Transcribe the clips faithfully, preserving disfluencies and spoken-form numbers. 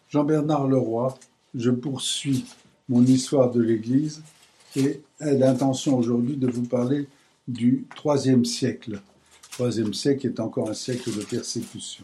Jean-Bernard Leroy, je poursuis mon histoire de l'Église et ai l'intention aujourd'hui de vous parler du troisième siècle. Le troisième siècle est encore un siècle de persécution.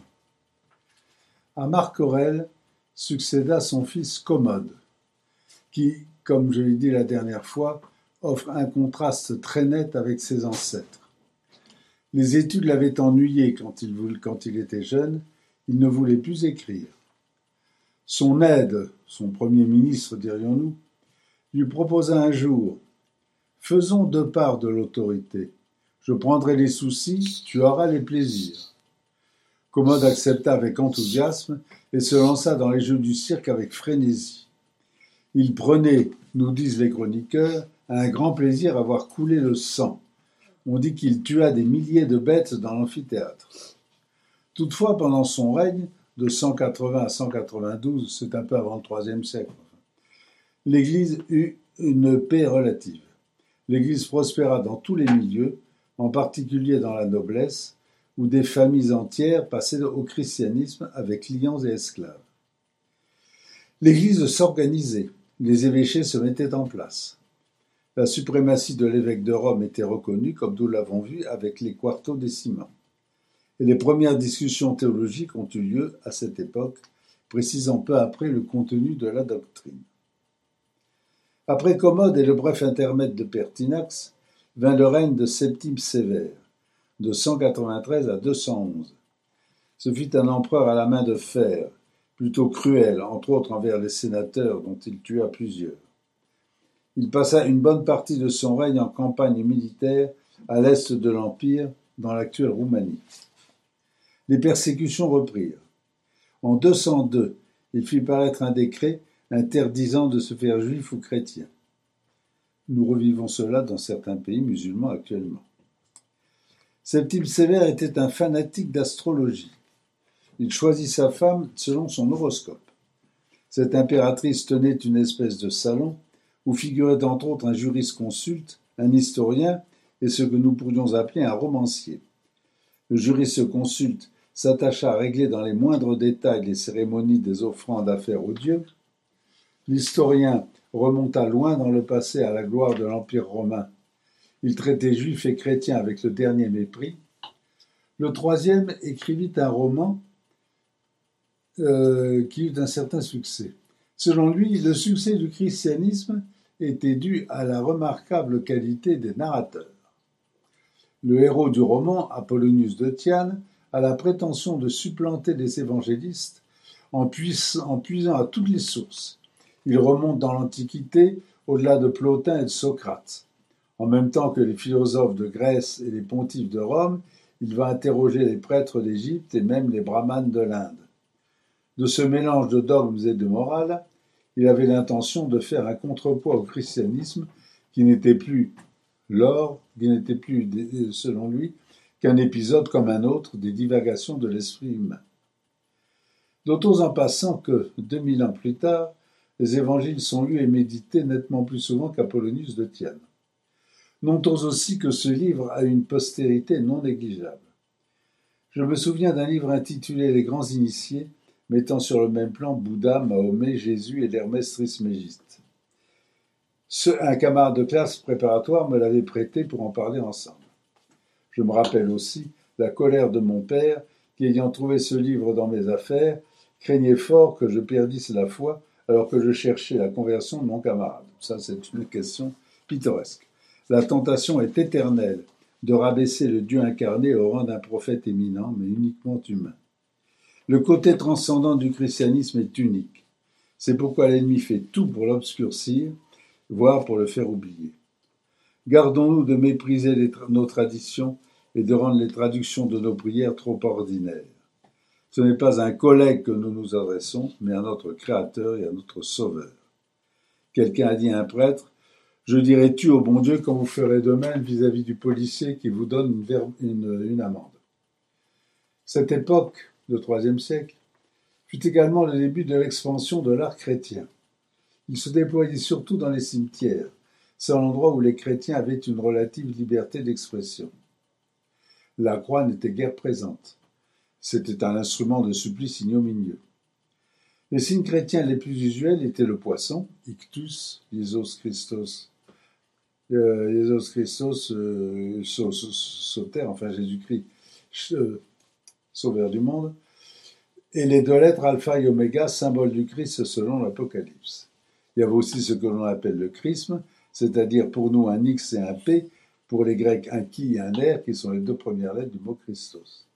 À Marc Aurèle succéda son fils Commode, qui, comme je l'ai dit la dernière fois, offre un contraste très net avec ses ancêtres. Les études l'avaient ennuyé quand il, voulait, quand il était jeune, il ne voulait plus écrire. Son aide, son premier ministre, dirions-nous, lui proposa un jour « Faisons deux parts de l'autorité. Je prendrai les soucis, tu auras les plaisirs. » Commode accepta avec enthousiasme et se lança dans les jeux du cirque avec frénésie. Il prenait, nous disent les chroniqueurs, un grand plaisir à voir couler le sang. On dit qu'il tua des milliers de bêtes dans l'amphithéâtre. Toutefois, pendant son règne, de cent quatre-vingts à cent quatre-vingt-douze, c'est un peu avant le troisième siècle, l'Église eut une paix relative. L'Église prospéra dans tous les milieux, en particulier dans la noblesse, où des familles entières passaient au christianisme avec clients et esclaves. L'Église s'organisait, les évêchés se mettaient en place. La suprématie de l'évêque de Rome était reconnue, comme nous l'avons vu avec les quarto décimans. Et les premières discussions théologiques ont eu lieu à cette époque, précisant peu après le contenu de la doctrine. Après Commode et le bref intermède de Pertinax, vint le règne de Septime Sévère, de cent quatre-vingt-treize à deux cent onze. Ce fut un empereur à la main de fer, plutôt cruel, entre autres envers les sénateurs dont il tua plusieurs. Il passa une bonne partie de son règne en campagne militaire à l'est de l'Empire, dans l'actuelle Roumanie. Les persécutions reprirent. En deux cent deux, il fit paraître un décret interdisant de se faire juif ou chrétien. Nous revivons cela dans certains pays musulmans actuellement. Septime Sévère était un fanatique d'astrologie. Il choisit sa femme selon son horoscope. Cette impératrice tenait une espèce de salon où figurait entre autres un jurisconsulte, un historien et ce que nous pourrions appeler un romancier. Le jurisconsulte s'attacha à régler dans les moindres détails les cérémonies des offrandes à faire aux dieux. L'historien remonta loin dans le passé à la gloire de l'Empire romain. Il traitait juifs et chrétiens avec le dernier mépris. Le troisième écrivit un roman euh, qui eut un certain succès. Selon lui, le succès du christianisme était dû à la remarquable qualité des narrateurs. Le héros du roman, Apollonius de Tyane, a la prétention de supplanter les évangélistes en, puis- en puisant à toutes les sources. Il remonte dans l'Antiquité, au-delà de Plotin et de Socrate. En même temps que les philosophes de Grèce et les pontifes de Rome, il va interroger les prêtres d'Égypte et même les brahmanes de l'Inde. De ce mélange de dogmes et de morale, il avait l'intention de faire un contrepoids au christianisme qui n'était plus l'or, qui n'était plus, selon lui, qu'un épisode comme un autre des divagations de l'esprit humain. Notons en passant que, deux mille ans plus tard, les évangiles sont lus et médités nettement plus souvent qu'Apollonius de Tyane. Notons aussi que ce livre a une postérité non négligeable. Je me souviens d'un livre intitulé « Les grands initiés », mettant sur le même plan Bouddha, Mahomet, Jésus et l'Hermès Trismégiste. Ce, un camarade de classe préparatoire me l'avait prêté pour en parler ensemble. Je me rappelle aussi la colère de mon père qui, ayant trouvé ce livre dans mes affaires, craignait fort que je perdisse la foi alors que je cherchais la conversion de mon camarade. Ça, c'est une question pittoresque. La tentation est éternelle de rabaisser le Dieu incarné au rang d'un prophète éminent, mais uniquement humain. Le côté transcendant du christianisme est unique. C'est pourquoi l'ennemi fait tout pour l'obscurcir, voire pour le faire oublier. Gardons-nous de mépriser les tra- nos traditions et de rendre les traductions de nos prières trop ordinaires. Ce n'est pas à un collègue que nous nous adressons, mais à notre Créateur et à notre Sauveur. Quelqu'un a dit à un prêtre « Je dirai tu au bon Dieu quand vous ferez de même vis-à-vis du policier qui vous donne une, ver- une, une amende. » Cette époque, le troisième siècle, fut également le début de l'expansion de l'art chrétien. Il se déployait surtout dans les cimetières, seul endroit où les chrétiens avaient une relative liberté d'expression. La croix n'était guère présente. C'était un instrument de supplice ignominieux. Les signes chrétiens les plus usuels étaient le poisson, ictus, Iesous Christos, euh, Iesous Christos, euh, Sauter, enfin Jésus-Christ, euh, sauveur du monde, et les deux lettres alpha et oméga, symbole du Christ selon l'Apocalypse. Il y avait aussi ce que l'on appelle le chrisme, c'est-à-dire pour nous un X et un P, pour les Grecs un qui et un R, qui sont les deux premières lettres du mot Christos.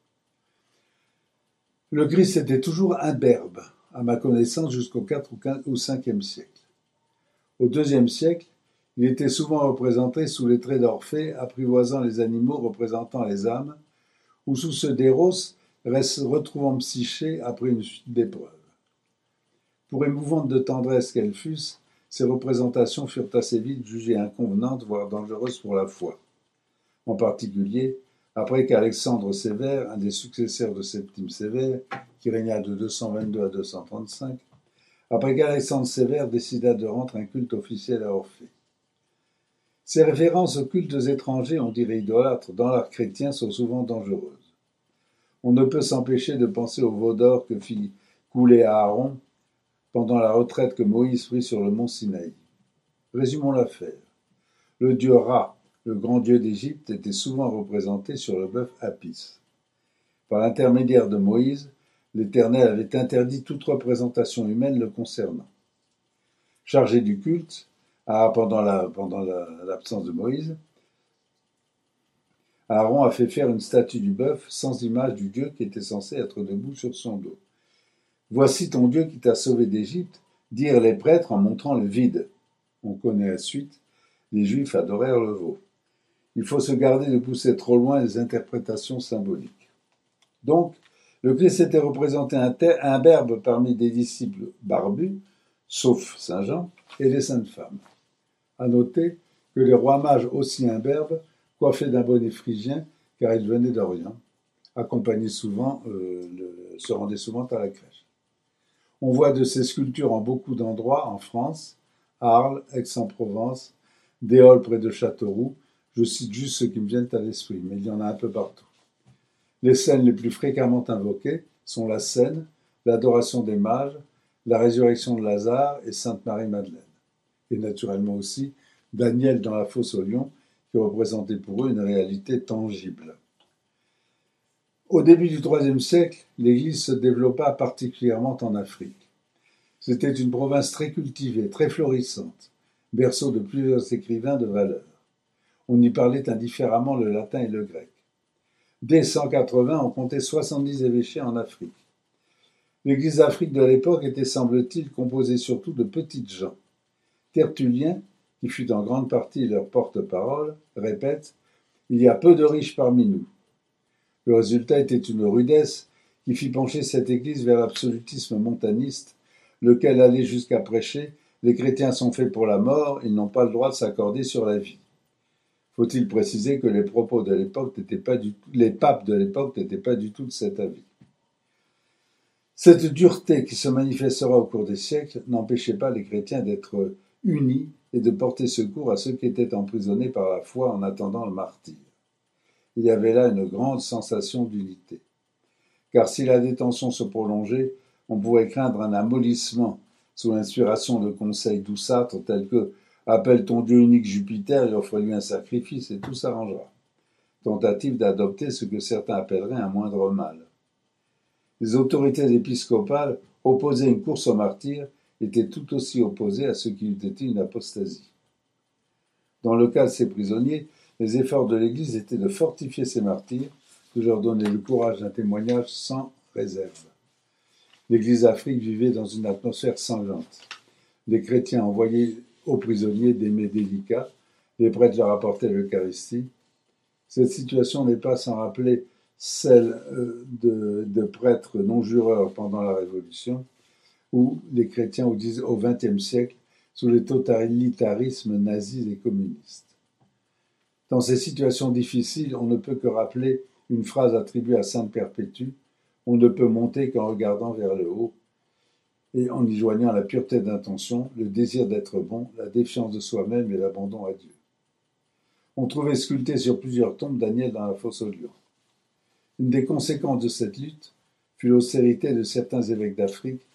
Le Christ était toujours imberbe, à ma connaissance, jusqu'au quatrième ou cinquième siècle. Au deuxième siècle, il était souvent représenté sous les traits d'Orphée, apprivoisant les animaux représentant les âmes, ou sous ceux d'Éros, retrouvant Psyché après une suite d'épreuves. Pour émouvantes de tendresse qu'elles fussent, ces représentations furent assez vite jugées inconvenantes, voire dangereuses pour la foi. En particulier, après qu'Alexandre Sévère, un des successeurs de Septime Sévère, qui régna de deux cent vingt-deux à deux cent trente-cinq, après qu'Alexandre Sévère décida de rendre un culte officiel à Orphée. Ces références aux cultes étrangers, on dirait idolâtres, dans l'art chrétien sont souvent dangereuses. On ne peut s'empêcher de penser au veau d'or que fit couler Aaron pendant la retraite que Moïse prit sur le mont Sinaï. Résumons l'affaire. Le dieu Ra, le grand dieu d'Égypte, était souvent représenté sur le bœuf Apis. Par l'intermédiaire de Moïse, l'Éternel avait interdit toute représentation humaine le concernant. Chargé du culte, à, pendant, la, pendant la, l'absence de Moïse, Aaron a fait faire une statue du bœuf sans image du Dieu qui était censé être debout sur son dos. « Voici ton Dieu qui t'a sauvé d'Égypte », dirent les prêtres en montrant le vide. On connaît la suite, les Juifs adorèrent le veau. Il faut se garder de pousser trop loin les interprétations symboliques. Donc, le Christ était représenté imberbe parmi des disciples barbus, sauf Saint Jean, et les saintes femmes. À noter que les rois mages aussi imberbes, coiffés d'un bonnet phrygien, car ils venaient d'Orient, accompagnés souvent, euh, le, se rendaient souvent à la crèche. On voit de ces sculptures en beaucoup d'endroits en France, Arles, Aix-en-Provence, Déol près de Châteauroux. Je cite juste ceux qui me viennent à l'esprit, mais il y en a un peu partout. Les scènes les plus fréquemment invoquées sont la Seine, l'adoration des mages, la résurrection de Lazare et Sainte Marie-Madeleine. Et naturellement aussi Daniel dans la fosse aux lions, qui représentait pour eux une réalité tangible. Au début du troisième siècle, l'Église se développa particulièrement en Afrique. C'était une province très cultivée, très florissante, berceau de plusieurs écrivains de valeur. On y parlait indifféremment le latin et le grec. Dès cent quatre-vingts, on comptait soixante-dix évêchés en Afrique. L'Église d'Afrique de l'époque était, semble-t-il, composée surtout de petites gens. Tertullien, qui fut en grande partie leur porte-parole, répète « Il y a peu de riches parmi nous ». Le résultat était une rudesse qui fit pencher cette Église vers l'absolutisme montaniste, lequel allait jusqu'à prêcher « Les chrétiens sont faits pour la mort, ils n'ont pas le droit de s'accorder sur la vie ». Faut-il préciser que les propos de l'époque n'étaient pas du tout, les papes de l'époque n'étaient pas du tout de cet avis. Cette dureté qui se manifestera au cours des siècles n'empêchait pas les chrétiens d'être unis et de porter secours à ceux qui étaient emprisonnés par la foi en attendant le martyre. Il y avait là une grande sensation d'unité. Car si la détention se prolongeait, on pourrait craindre un amollissement sous l'inspiration de conseils douceâtres tels que « appelle ton Dieu unique Jupiter et offre-lui un sacrifice et tout s'arrangera ». Tentative d'adopter ce que certains appelleraient un moindre mal. Les autorités épiscopales, opposées à une course aux martyrs, étaient tout aussi opposées à ce qui eût été une apostasie. Dans le cas de ces prisonniers, les efforts de l'Église étaient de fortifier ces martyrs, de leur donner le courage d'un témoignage sans réserve. L'Église d'Afrique vivait dans une atmosphère sanglante. Les chrétiens envoyaient aux prisonniers des mets délicats, les prêtres leur apportaient l'Eucharistie. Cette situation n'est pas sans rappeler celle de, de prêtres non-jureurs pendant la Révolution, ou les chrétiens au vingtième siècle, sous les totalitarismes nazis et communistes. Dans ces situations difficiles, on ne peut que rappeler une phrase attribuée à Sainte Perpétue, « On ne peut monter qu'en regardant vers le haut », et en y joignant la pureté d'intention, le désir d'être bon, la défiance de soi-même et l'abandon à Dieu. On trouvait sculpté sur plusieurs tombes Daniel dans la fosse aux lions. Une des conséquences de cette lutte fut l'austérité de certains évêques d'Afrique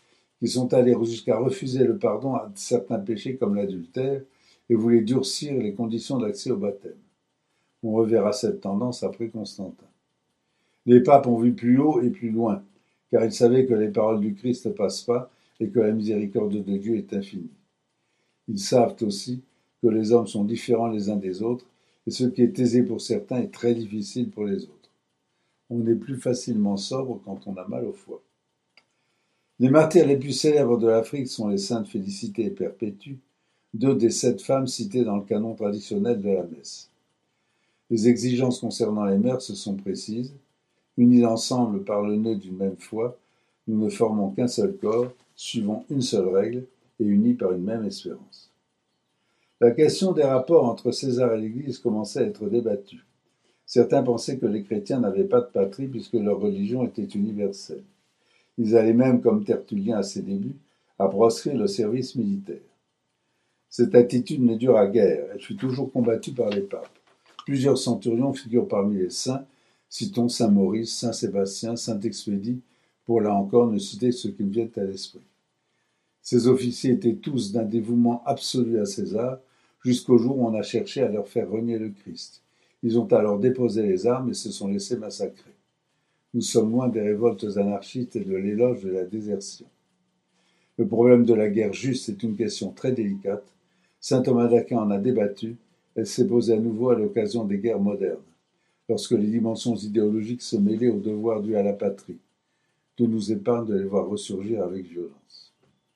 qui sont allés jusqu'à refuser le pardon à certains péchés comme l'adultère et voulaient durcir les conditions d'accès au baptême. On reverra cette tendance après Constantin. Les papes ont vu plus haut et plus loin, car ils savaient que les paroles du Christ ne passent pas et que la miséricorde de Dieu est infinie. Ils savent aussi que les hommes sont différents les uns des autres, et ce qui est aisé pour certains est très difficile pour les autres. On est plus facilement sobre quand on a mal au foie. Les martyrs les plus célèbres de l'Afrique sont les saintes Félicité et Perpétue, deux des sept femmes citées dans le canon traditionnel de la messe. Les exigences concernant les mères sont précises. Unis ensemble par le nœud d'une même foi, nous ne formons qu'un seul corps, suivons une seule règle et unis par une même espérance. La question des rapports entre César et l'Église commençait à être débattue. Certains pensaient que les chrétiens n'avaient pas de patrie puisque leur religion était universelle. Ils allaient même, comme Tertullien à ses débuts, à proscrire le service militaire. Cette attitude ne dura guère, elle fut toujours combattue par les papes. Plusieurs centurions figurent parmi les saints, citons saint Maurice, saint Sébastien, saint Expédie, pour là encore ne citer ceux qui me viennent à l'esprit. Ces officiers étaient tous d'un dévouement absolu à César, jusqu'au jour où on a cherché à leur faire renier le Christ. Ils ont alors déposé les armes et se sont laissés massacrer. Nous sommes loin des révoltes anarchistes et de l'éloge de la désertion. Le problème de la guerre juste est une question très délicate. Saint Thomas d'Aquin en a débattu. Elle s'est posée à nouveau à l'occasion des guerres modernes, lorsque les dimensions idéologiques se mêlaient aux devoirs dus à la patrie. Dieu nous épargne de les voir ressurgir avec violence.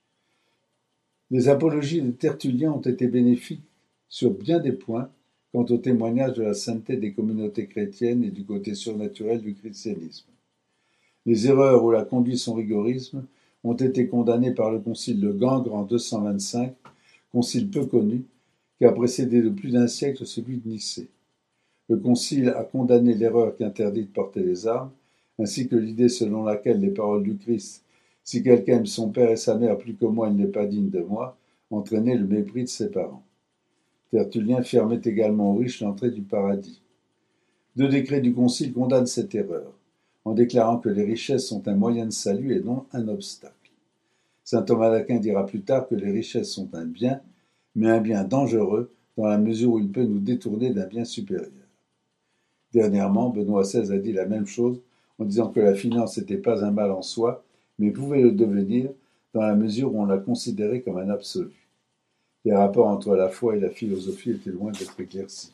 Les apologies de Tertullien ont été bénéfiques sur bien des points quant au témoignage de la sainteté des communautés chrétiennes et du côté surnaturel du christianisme. Les erreurs ou la conduite son rigorisme ont été condamnées par le concile de Gangres en deux cent vingt-cinq, concile peu connu, qui a précédé de plus d'un siècle celui de Nicée. Le concile a condamné l'erreur qui interdit de porter les armes, ainsi que l'idée selon laquelle les paroles du Christ « Si quelqu'un aime son père et sa mère plus que moi, il n'est pas digne de moi » entraînaient le mépris de ses parents. Tertullien fermait également aux riches l'entrée du paradis. Deux décrets du concile condamnent cette erreur, en déclarant que les richesses sont un moyen de salut et non un obstacle. Saint Thomas d'Aquin dira plus tard que les richesses sont un bien, mais un bien dangereux dans la mesure où il peut nous détourner d'un bien supérieur. Dernièrement, Benoît seize a dit la même chose en disant que la finance n'était pas un mal en soi, mais pouvait le devenir dans la mesure où on la considérait comme un absolu. Les rapports entre la foi et la philosophie étaient loin d'être éclaircis.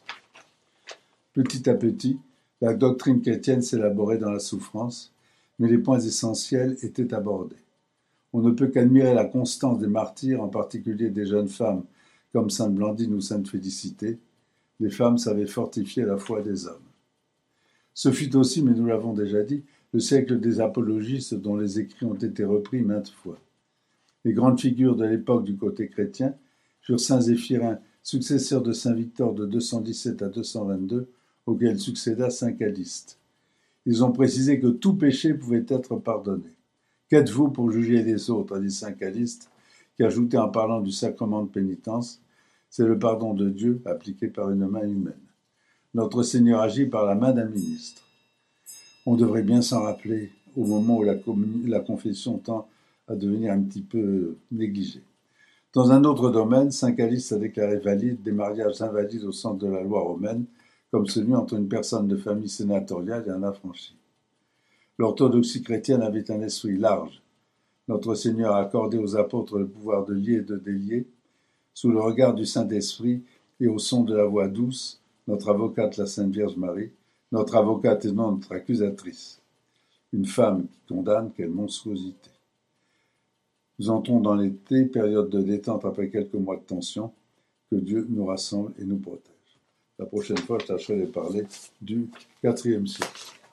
Petit à petit, la doctrine chrétienne s'élaborait dans la souffrance, mais les points essentiels étaient abordés. On ne peut qu'admirer la constance des martyrs, en particulier des jeunes femmes comme sainte Blandine ou sainte Félicité. Les femmes savaient fortifier la foi des hommes. Ce fut aussi, mais nous l'avons déjà dit, le siècle des apologistes dont les écrits ont été repris maintes fois. Les grandes figures de l'époque du côté chrétien furent saint Zéphirin, successeur de saint Victor de deux cent dix-sept à deux cent vingt-deux, auquel succéda saint Caliste. Ils ont précisé que tout péché pouvait être pardonné. Qu'êtes-vous pour juger les autres, a dit saint Caliste, qui ajoutait en parlant du sacrement de pénitence, c'est le pardon de Dieu appliqué par une main humaine. Notre Seigneur agit par la main d'un ministre. On devrait bien s'en rappeler au moment où la, la confession tend à devenir un petit peu négligée. Dans un autre domaine, saint Caliste a déclaré valide des mariages invalides au centre de la loi romaine, comme celui entre une personne de famille sénatoriale et un affranchi. L'orthodoxie chrétienne avait un esprit large. Notre Seigneur a accordé aux apôtres le pouvoir de lier et de délier. Sous le regard du Saint-Esprit et au son de la voix douce, notre avocate, la Sainte Vierge Marie, notre avocate et non notre accusatrice. Une femme qui condamne, quelle monstruosité. Nous entrons dans l'été, période de détente après quelques mois de tension. Que Dieu nous rassemble et nous protège. La prochaine fois, je tâcherai de parler du quatrième siècle.